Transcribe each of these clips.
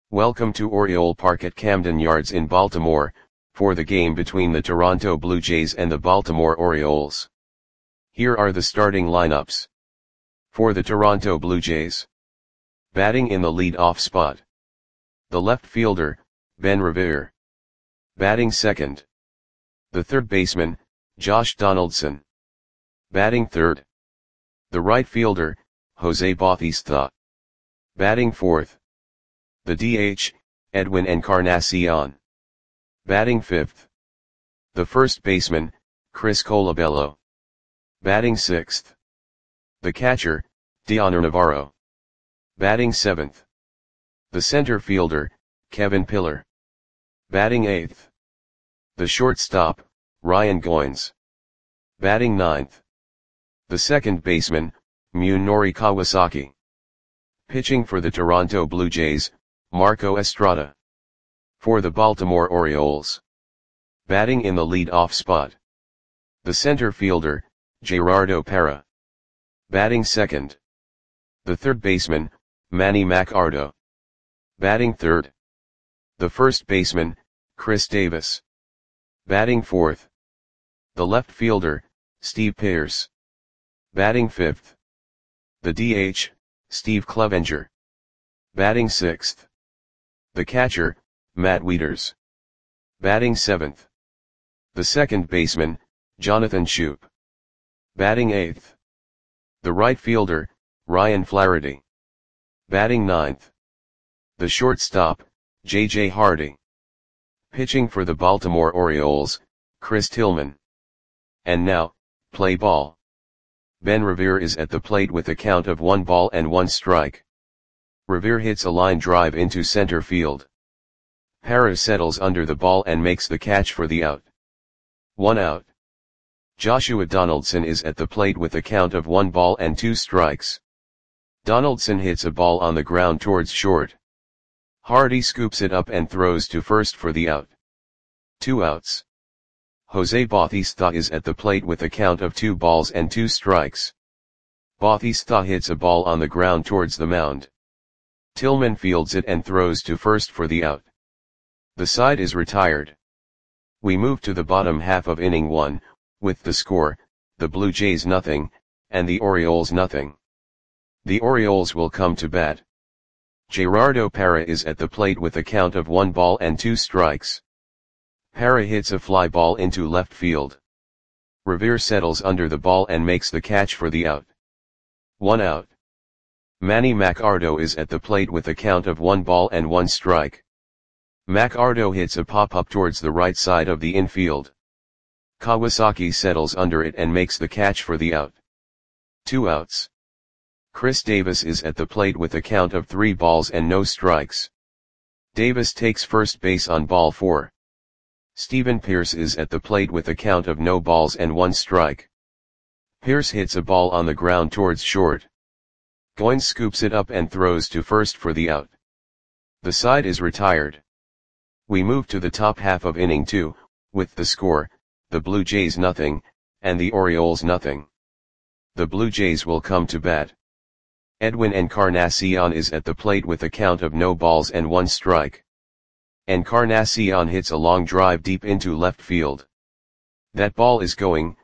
Welcome to Oriole Park at Camden Yards in Baltimore, for the game between the Toronto Blue Jays and the Baltimore Orioles. Here are the starting lineups. For the Toronto Blue Jays. Batting in the lead-off spot. The left fielder, Ben Revere. Batting second. The third baseman, Josh Donaldson. Batting third. The right fielder, Jose Bautista. Batting fourth. The DH, Edwin Encarnacion. Batting fifth. The first baseman, Chris Colabello. Batting sixth. The catcher, Dioner Navarro. Batting seventh. The center fielder, Kevin Pillar. Batting eighth. The shortstop, Ryan Goins. Batting ninth. The second baseman, Munenori Kawasaki. Pitching for the Toronto Blue Jays, Marco Estrada. For the Baltimore Orioles. Batting in the lead-off spot. The center fielder, Gerardo Parra. Batting second. The third baseman, Manny Machado. Batting third. The first baseman, Chris Davis. Batting fourth. The left fielder, Steve Pearce. Batting fifth. The DH, Steve Clevenger. Batting sixth. The catcher, Matt Wieters. Batting seventh. The second baseman, Jonathan Schoop. Batting eighth. The right fielder, Ryan Flaherty. Batting ninth. The shortstop, J.J. Hardy. Pitching for the Baltimore Orioles, Chris Tillman. And now, play ball. Ben Revere is at the plate with a count of 1-1 Revere hits a line drive into center field. Parra settles under the ball and makes the catch for the out. 1 out. Joshua Donaldson is at the plate with a count of 1-2. Donaldson hits a ball on the ground towards short. Hardy scoops it up and throws to first for the out. 2 outs. Jose Bautista is at the plate with a count of 2-2. Bautista hits a ball on the ground towards the mound. Tillman fields it and throws to first for the out. The side is retired. We move to the bottom half of inning 1, with the score, the Blue Jays 0, and the Orioles 0. The Orioles will come to bat. Gerardo Parra is at the plate with a count of 1-2. Parra hits a fly ball into left field. Revere settles under the ball and makes the catch for the out. 1 out. Manny Machado is at the plate with a count of 1-1. Machado hits a pop-up towards the right side of the infield. Kawasaki settles under it and makes the catch for the out. 2 outs. Chris Davis is at the plate with a count of 3-0. Davis takes first base on ball 4. Steven Pearce is at the plate with a count of 0-1. Pearce hits a ball on the ground towards short. Goins scoops it up and throws to first for the out. The side is retired. We move to the top half of inning 2, with the score, the Blue Jays 0, and the Orioles 0. The Blue Jays will come to bat. Edwin Encarnacion is at the plate with a count of 0-1. Encarnacion hits a long drive deep into left field. That ball is going,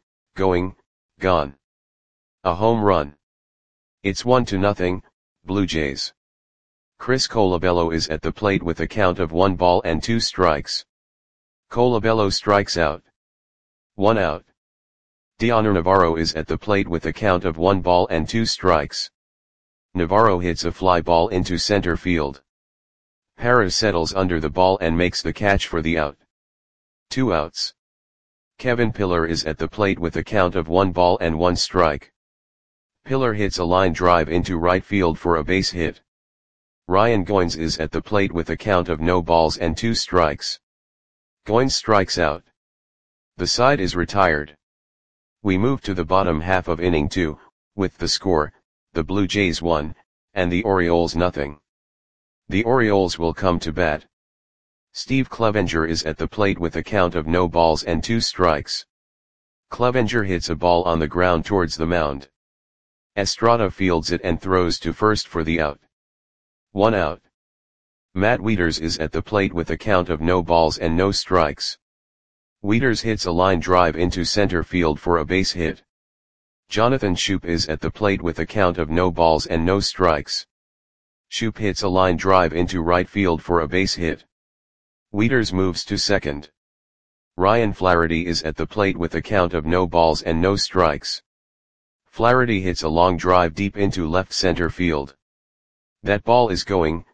gone. A home run. It's 1-0, Blue Jays. Chris Colabello is at the plate with a count of 1-2. Colabello strikes out. 1 out. Dioner Navarro is at the plate with a count of 1-2. Navarro hits a fly ball into center field. Parra settles under the ball and makes the catch for the out. 2 outs. Kevin Pillar is at the plate with a count of 1-1. Pillar hits a line drive into right field for a base hit. Ryan Goins is at the plate with a count of 0-2. Goins strikes out. The side is retired. We move to the bottom half of inning 2, with the score, the Blue Jays 1, and the Orioles 0. The Orioles will come to bat. Steve Clevenger is at the plate with a count of 0-2. Clevenger hits a ball on the ground towards the mound. Estrada fields it and throws to first for the out. 1 out. Matt Wieters is at the plate with a count of no balls and no strikes. Wieters hits a line drive into center field for a base hit. Jonathan Schoop is at the plate with a count of no balls and no strikes. Schoop hits a line drive into right field for a base hit. Wieters moves to second. Ryan Flaherty is at the plate with a count of no balls and no strikes. Flaherty hits a long drive deep into left center field. That ball is going,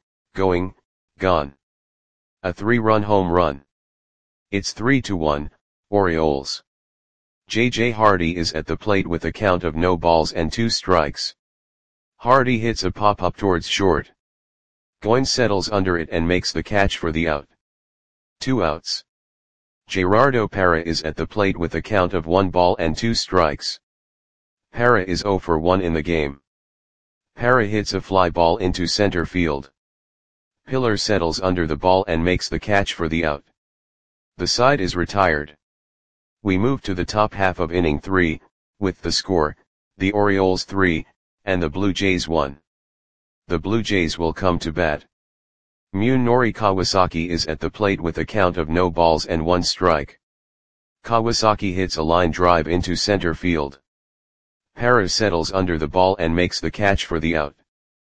gone. A 3-run home run. It's 3-1, Orioles. J.J. Hardy is at the plate with a count of no balls and 2 strikes. Hardy hits a pop-up towards short. Goins settles under it and makes the catch for the out. 2 outs. Gerardo Parra is at the plate with a count of 1 ball and 2 strikes. Parra is 0 for 1 in the game. Parra hits a fly ball into center field. Pillar settles under the ball and makes the catch for the out. The side is retired. We move to the top half of inning 3, with the score, the Orioles 3, and the Blue Jays 1. The Blue Jays will come to bat. Munenori Kawasaki is at the plate with a count of no balls and 1 strike. Kawasaki hits a line drive into center field. Parra settles under the ball and makes the catch for the out.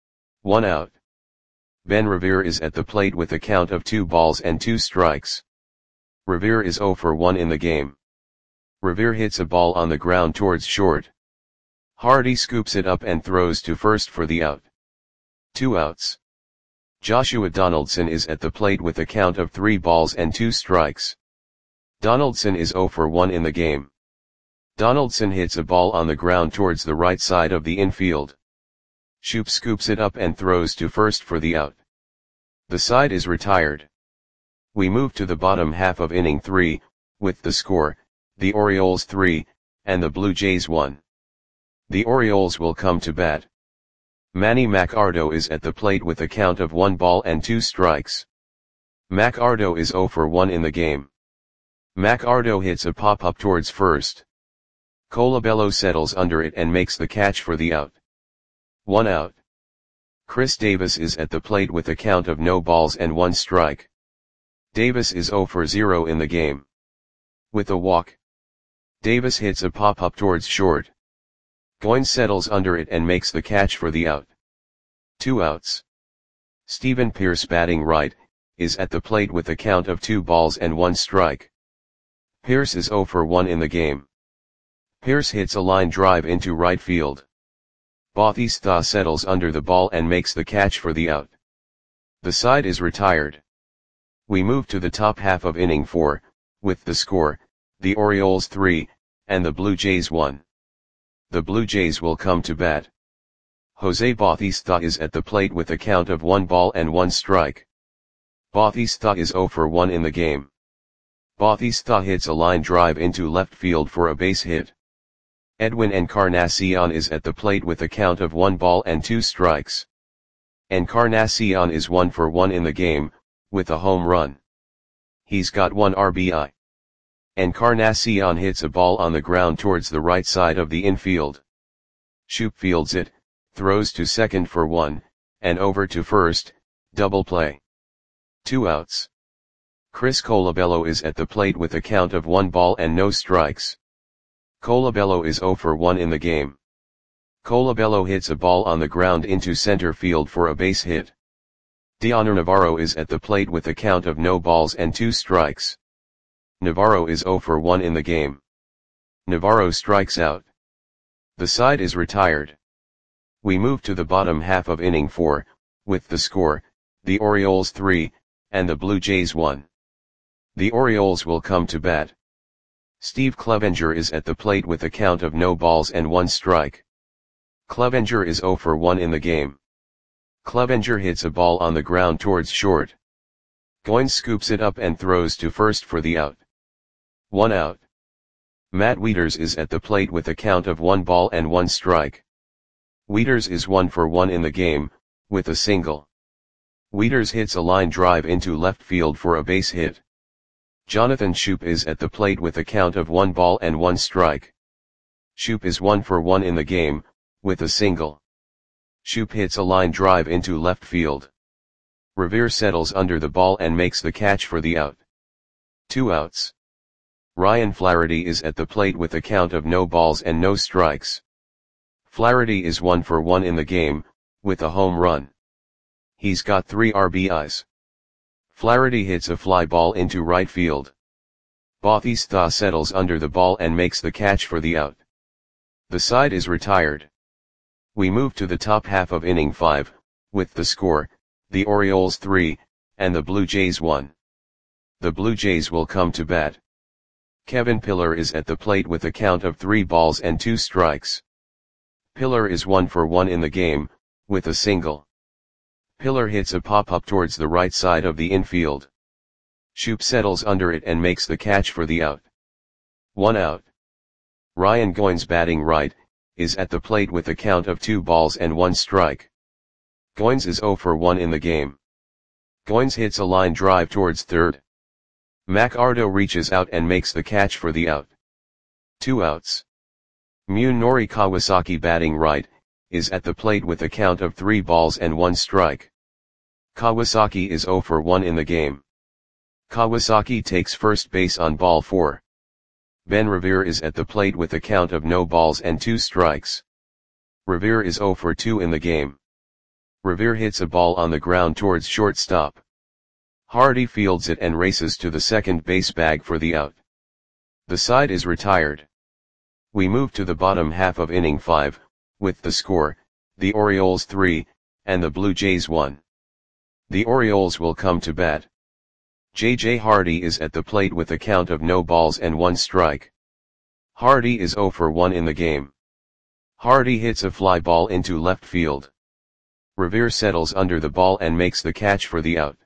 1 out. Ben Revere is at the plate with a count of 2 balls and 2 strikes. Revere is 0 for 1 in the game. Revere hits a ball on the ground towards short. Hardy scoops it up and throws to first for the out. 2 outs. Joshua Donaldson is at the plate with a count of 3 balls and 2 strikes. Donaldson is 0 for 1 in the game. Donaldson hits a ball on the ground towards the right side of the infield. Schoop scoops it up and throws to first for the out. The side is retired. We move to the bottom half of inning 3, with the score, the Orioles 3, and the Blue Jays 1. The Orioles will come to bat. Manny Machado is at the plate with a count of 1 ball and 2 strikes. Machado is 0 for 1 in the game. Machado hits a pop-up towards first. Colabello settles under it and makes the catch for the out. 1 out. Chris Davis is at the plate with a count of no balls and 1 strike. Davis is 0 for 0 in the game. With a walk. Davis hits a pop-up towards short. Goins settles under it and makes the catch for the out. 2 outs. Stephen Pearce, batting right, is at the plate with a count of 2 balls and 1 strike. Pearce is 0 for 1 in the game. Pearce hits a line drive into right field. Bautista settles under the ball and makes the catch for the out. The side is retired. We move to the top half of inning 4, with the score, the Orioles 3, and the Blue Jays 1. The Blue Jays will come to bat. Jose Bautista is at the plate with a count of 1 ball and 1 strike. Bautista is 0 for 1 in the game. Bautista hits a line drive into left field for a base hit. Edwin Encarnacion is at the plate with a count of 1 ball and 2 strikes. Encarnacion is 1 for 1 in the game, with a home run. He's got 1 RBI. Encarnacion hits a ball on the ground towards the right side of the infield. Schoop fields it, throws to second for 1, and over to first, double play. 2 outs. Chris Colabello is at the plate with a count of 1 ball and no strikes. Colabello is 0 for 1 in the game. Colabello hits a ball on the ground into center field for a base hit. Dioner Navarro is at the plate with a count of no balls and 2 strikes. Navarro is 0 for 1 in the game. Navarro strikes out. The side is retired. We move to the bottom half of inning 4, with the score, the Orioles 3, and the Blue Jays 1. The Orioles will come to bat. Steve Clevenger is at the plate with a count of no balls and 1 strike. Clevenger is 0 for 1 in the game. Clevenger hits a ball on the ground towards short. Goins scoops it up and throws to first for the out. 1 out. Matt Wieters is at the plate with a count of 1 ball and 1 strike. Wieters is 1 for 1 in the game, with a single. Wieters hits a line drive into left field for a base hit. Jonathan Schoop is at the plate with a count of 1 ball and 1 strike. Schoop is 1 for 1 in the game, with a single. Schoop hits a line drive into left field. Revere settles under the ball and makes the catch for the out. 2 outs. Ryan Flaherty is at the plate with a count of no balls and no strikes. Flaherty is 1 for 1 in the game, with a home run. He's got 3 RBIs. Flaherty hits a fly ball into right field. Bautista settles under the ball and makes the catch for the out. The side is retired. We move to the top half of inning 5, with the score, the Orioles 3, and the Blue Jays 1. The Blue Jays will come to bat. Kevin Pillar is at the plate with a count of 3 balls and 2 strikes. Pillar is 1 for 1 in the game, with a single. Pillar hits a pop-up towards the right side of the infield. Shoop settles under it and makes the catch for the out. 1 out. Ryan Goins, batting right, is at the plate with a count of 2 balls and 1 strike. Goins is 0 for 1 in the game. Goins hits a line drive towards third. McArdo reaches out and makes the catch for the out. 2 outs. Munenori Kawasaki, batting right, is at the plate with a count of 3 balls and 1 strike. Kawasaki is 0 for 1 in the game. Kawasaki takes first base on ball 4. Ben Revere is at the plate with a count of no balls and 2 strikes. Revere is 0 for 2 in the game. Revere hits a ball on the ground towards shortstop. Hardy fields it and races to the second base bag for the out. The side is retired. We move to the bottom half of inning 5, with the score, the Orioles 3, and the Blue Jays 1. The Orioles will come to bat. J.J. Hardy is at the plate with a count of no balls and 1 strike. Hardy is 0 for 1 in the game. Hardy hits a fly ball into left field. Revere settles under the ball and makes the catch for the out.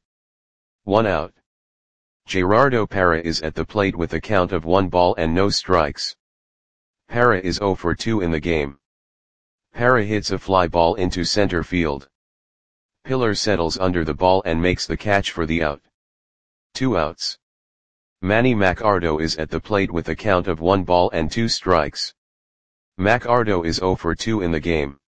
1 out. Gerardo Parra is at the plate with a count of 1 ball and no strikes. Parra is 0 for 2 in the game. Parra hits a fly ball into center field. Pillar settles under the ball and makes the catch for the out. 2 outs. Manny McArdo is at the plate with a count of 1 ball and 2 strikes. McArdo is 0 for 2 in the game.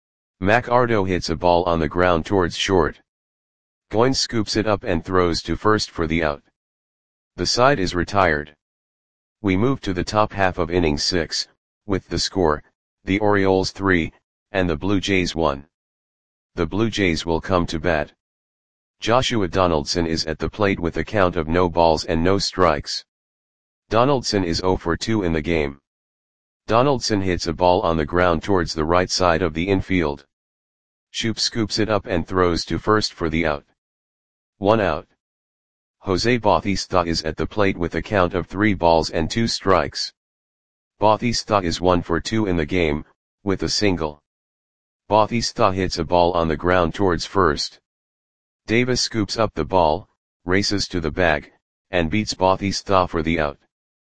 McArdo hits a ball on the ground towards short. Goins scoops it up and throws to first for the out. The side is retired. We move to the top half of inning 6, with the score, the Orioles 3, and the Blue Jays 1. The Blue Jays will come to bat. Joshua Donaldson is at the plate with a count of no balls and no strikes. Donaldson is 0 for 2 in the game. Donaldson hits a ball on the ground towards the right side of the infield. Shoop scoops it up and throws to first for the out. 1 out. Jose Bautista is at the plate with a count of 3 balls and 2 strikes. Bautista is 1 for 2 in the game, with a single. Bautista hits a ball on the ground towards first. Davis scoops up the ball, races to the bag, and beats Bautista for the out.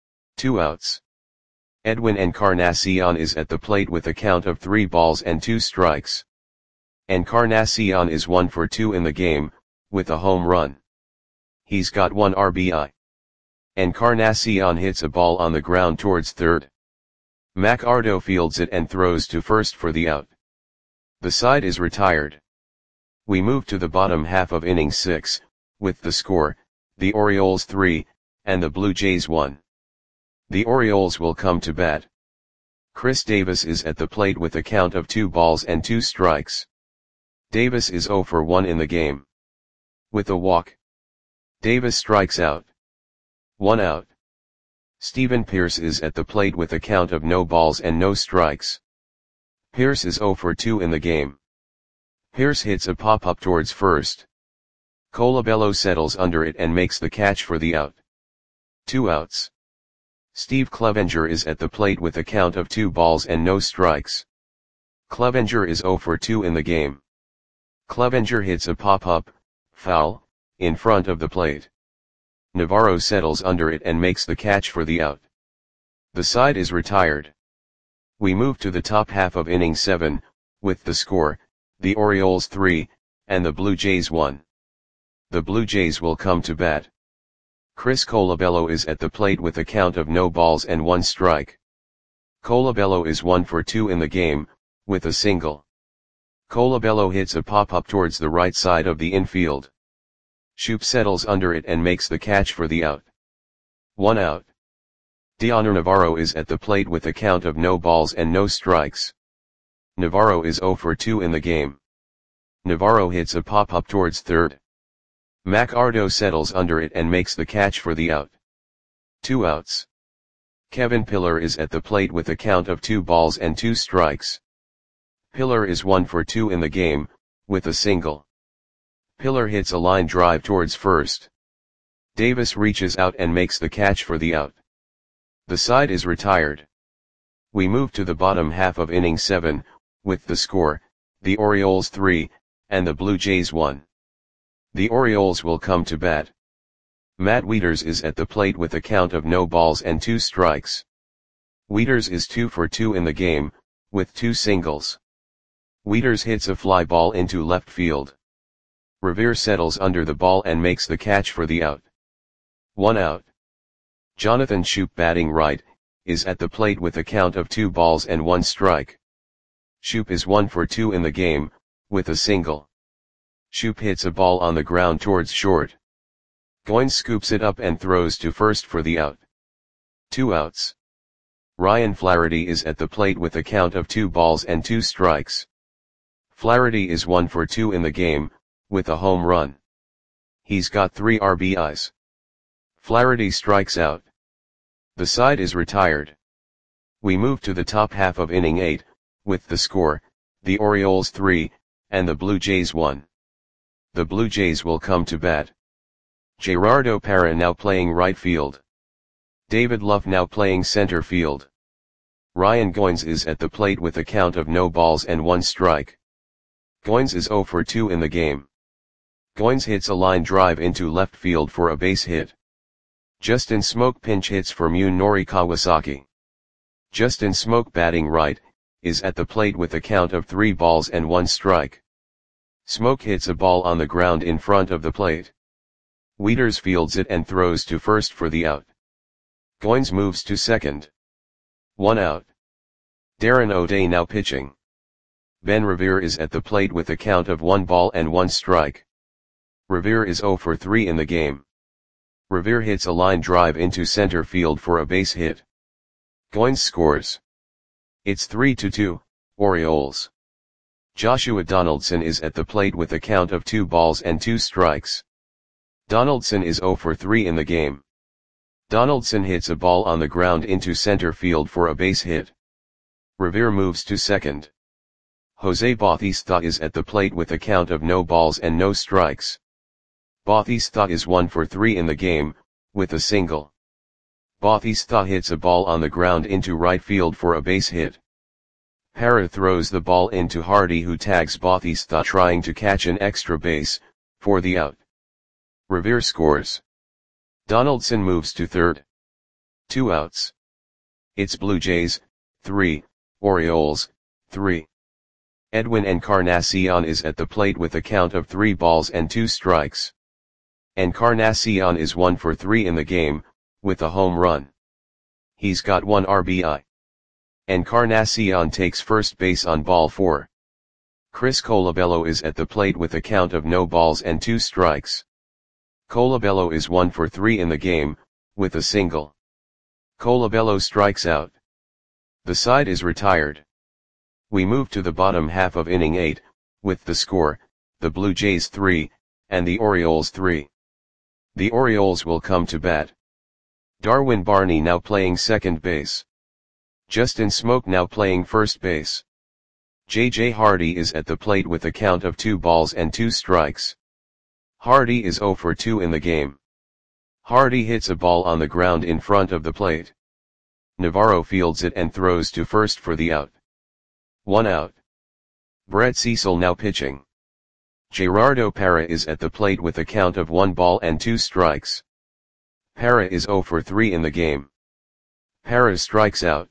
2 outs. Edwin Encarnacion is at the plate with a count of 3 balls and 2 strikes. Encarnacion is 1 for 2 in the game, with a home run. He's got 1 RBI. Encarnacion hits a ball on the ground towards third. McArdo fields it and throws to first for the out. The side is retired. We move to the bottom half of inning 6, with the score, the Orioles 3, and the Blue Jays 1. The Orioles will come to bat. Chris Davis is at the plate with a count of 2 balls and 2 strikes. Davis is 0 for 1 in the game. With a walk, Davis strikes out. 1 out. Stephen Pearce is at the plate with a count of no balls and no strikes. Pearce is 0 for 2 in the game. Pearce hits a pop-up towards first. Colabello settles under it and makes the catch for the out. 2 outs. Steve Clevenger is at the plate with a count of 2 balls and no strikes. Clevenger is 0 for 2 in the game. Clevenger hits a pop-up, foul, in front of the plate. Navarro settles under it and makes the catch for the out. The side is retired. We move to the top half of inning 7, with the score, the Orioles 3, and the Blue Jays 1. The Blue Jays will come to bat. Chris Colabello is at the plate with a count of no balls and 1 strike. Colabello is 1 for 2 in the game, with a single. Colabello hits a pop-up towards the right side of the infield. Shoop settles under it and makes the catch for the out. 1 out. Dioner Navarro is at the plate with a count of no balls and no strikes. Navarro is 0 for 2 in the game. Navarro hits a pop-up towards third. McArdo settles under it and makes the catch for the out. 2 outs. Kevin Pillar is at the plate with a count of 2 balls and 2 strikes. Pillar is 1 for 2 in the game, with a single. Pillar hits a line drive towards first. Davis reaches out and makes the catch for the out. The side is retired. We move to the bottom half of inning 7, with the score, the Orioles 3, and the Blue Jays 1. The Orioles will come to bat. Matt Wieters is at the plate with a count of no balls and 2 strikes. Wieters is 2 for 2 in the game, with 2 singles. Wieters hits a fly ball into left field. Revere settles under the ball and makes the catch for the out. 1 out. Jonathan Shoop, batting right, is at the plate with a count of 2 balls and 1 strike. Shoop is 1 for 2 in the game, with a single. Shoop hits a ball on the ground towards short. Goins scoops it up and throws to first for the out. 2 outs. Ryan Flaherty is at the plate with a count of 2 balls and 2 strikes. Flaherty is 1 for 2 in the game, with a home run. He's got 3 RBIs. Flaherty strikes out. The side is retired. We move to the top half of inning 8, with the score, the Orioles 3, and the Blue Jays 1. The Blue Jays will come to bat. Gerardo Parra now playing right field. David Luff now playing center field. Ryan Goins is at the plate with a count of no balls and 1 strike. Goins is 0 for 2 in the game. Goins hits a line drive into left field for a base hit. Justin Smoke pinch hits for Munenori Kawasaki. Justin Smoke, batting right, is at the plate with a count of 3 balls and 1 strike. Smoke hits a ball on the ground in front of the plate. Wieters fields it and throws to first for the out. Goins moves to second. 1 out. Darren O'Day now pitching. Ben Revere is at the plate with a count of 1 ball and 1 strike. Revere is 0 for 3 in the game. Revere hits a line drive into center field for a base hit. Goins scores. It's 3-2, Orioles. Joshua Donaldson is at the plate with a count of 2 balls and 2 strikes. Donaldson is 0 for 3 in the game. Donaldson hits a ball on the ground into center field for a base hit. Revere moves to second. Jose Bautista is at the plate with a count of no balls and no strikes. Bautista is 1 for 3 in the game, with a single. Bautista hits a ball on the ground into right field for a base hit. Parra throws the ball into Hardy, who tags Bautista trying to catch an extra base, for the out. Revere scores. Donaldson moves to third. 2 outs. It's Blue Jays, 3, Orioles, 3. Edwin Encarnacion is at the plate with a count of 3 balls and 2 strikes. Encarnacion is 1 for 3 in the game, with a home run. He's got 1 RBI. Encarnacion takes first base on ball 4. Chris Colabello is at the plate with a count of no balls and 2 strikes. Colabello is 1 for 3 in the game, with a single. Colabello strikes out. The side is retired. We move to the bottom half of inning 8, with the score, the Blue Jays 3, and the Orioles 3. The Orioles will come to bat. Darwin Barney now playing second base. Justin Smoke now playing first base. J.J. Hardy is at the plate with a count of 2 balls and 2 strikes. Hardy is 0 for 2 in the game. Hardy hits a ball on the ground in front of the plate. Navarro fields it and throws to first for the out. 1 out. Brett Cecil now pitching. Gerardo Parra is at the plate with a count of 1 ball and 2 strikes. Parra is 0 for 3 in the game. Parra strikes out.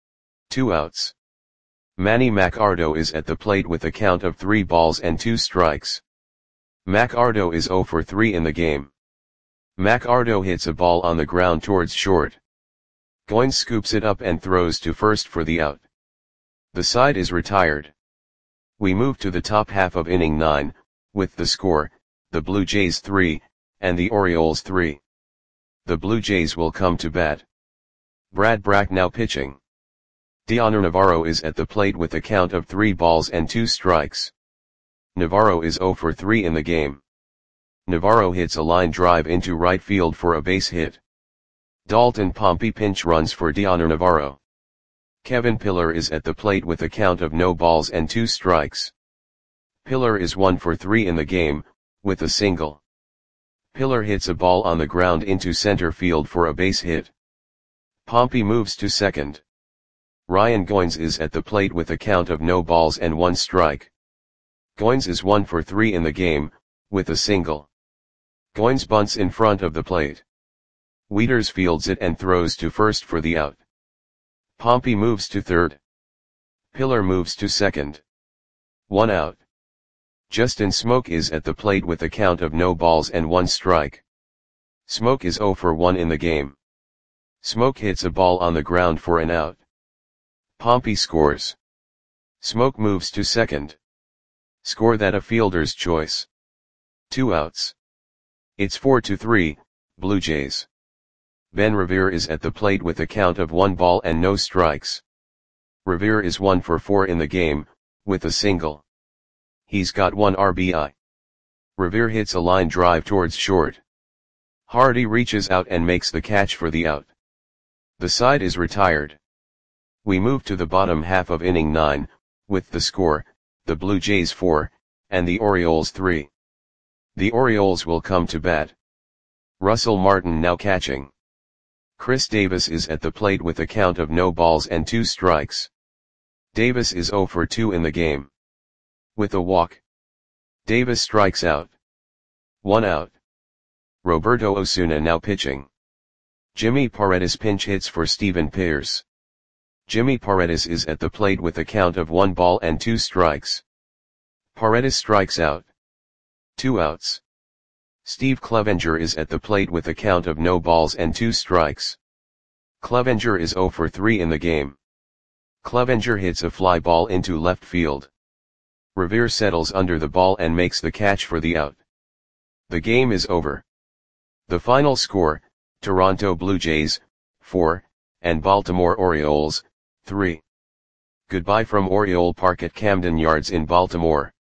2 outs. Manny Machado is at the plate with a count of 3 balls and 2 strikes. Machado is 0 for 3 in the game. Machado hits a ball on the ground towards short. Goins scoops it up and throws to first for the out. The side is retired. We move to the top half of inning 9, with the score, the Blue Jays 3, and the Orioles 3. The Blue Jays will come to bat. Brad Brach now pitching. Dioner Navarro is at the plate with a count of 3 balls and 2 strikes. Navarro is 0 for 3 in the game. Navarro hits a line drive into right field for a base hit. Dalton Pompey pinch runs for Dioner Navarro. Kevin Pillar is at the plate with a count of no balls and 2 strikes. Pillar is 1 for 3 in the game, with a single. Pillar hits a ball on the ground into center field for a base hit. Pompey moves to second. Ryan Goins is at the plate with a count of no balls and 1 strike. Goins is 1 for 3 in the game, with a single. Goins bunts in front of the plate. Wieters fields it and throws to first for the out. Pompey moves to third. Pillar moves to second. 1 out. Justin Smoke is at the plate with a count of no balls and 1 strike. Smoke is 0 for 1 in the game. Smoke hits a ball on the ground for an out. Pompey scores. Smoke moves to second. Score that a fielder's choice. 2 outs. It's 4-3, Blue Jays. Ben Revere is at the plate with a count of 1 ball and no strikes. Revere is 1 for 4 in the game, with a single. He's got 1 RBI. Revere hits a line drive towards short. Hardy reaches out and makes the catch for the out. The side is retired. We move to the bottom half of inning 9, with the score, the Blue Jays 4, and the Orioles 3. The Orioles will come to bat. Russell Martin now catching. Chris Davis is at the plate with a count of no balls and 2 strikes. Davis is 0 for 2 in the game. With a walk. Davis strikes out. 1 out. Roberto Osuna now pitching. Jimmy Paredes pinch hits for Steven Pearce. Jimmy Paredes is at the plate with a count of 1 ball and 2 strikes. Paredes strikes out. 2 outs. Steve Clevenger is at the plate with a count of no balls and 2 strikes. Clevenger is 0 for 3 in the game. Clevenger hits a fly ball into left field. Revere settles under the ball and makes the catch for the out. The game is over. The final score, Toronto Blue Jays, 4, and Baltimore Orioles, 3. Goodbye from Oriole Park at Camden Yards in Baltimore.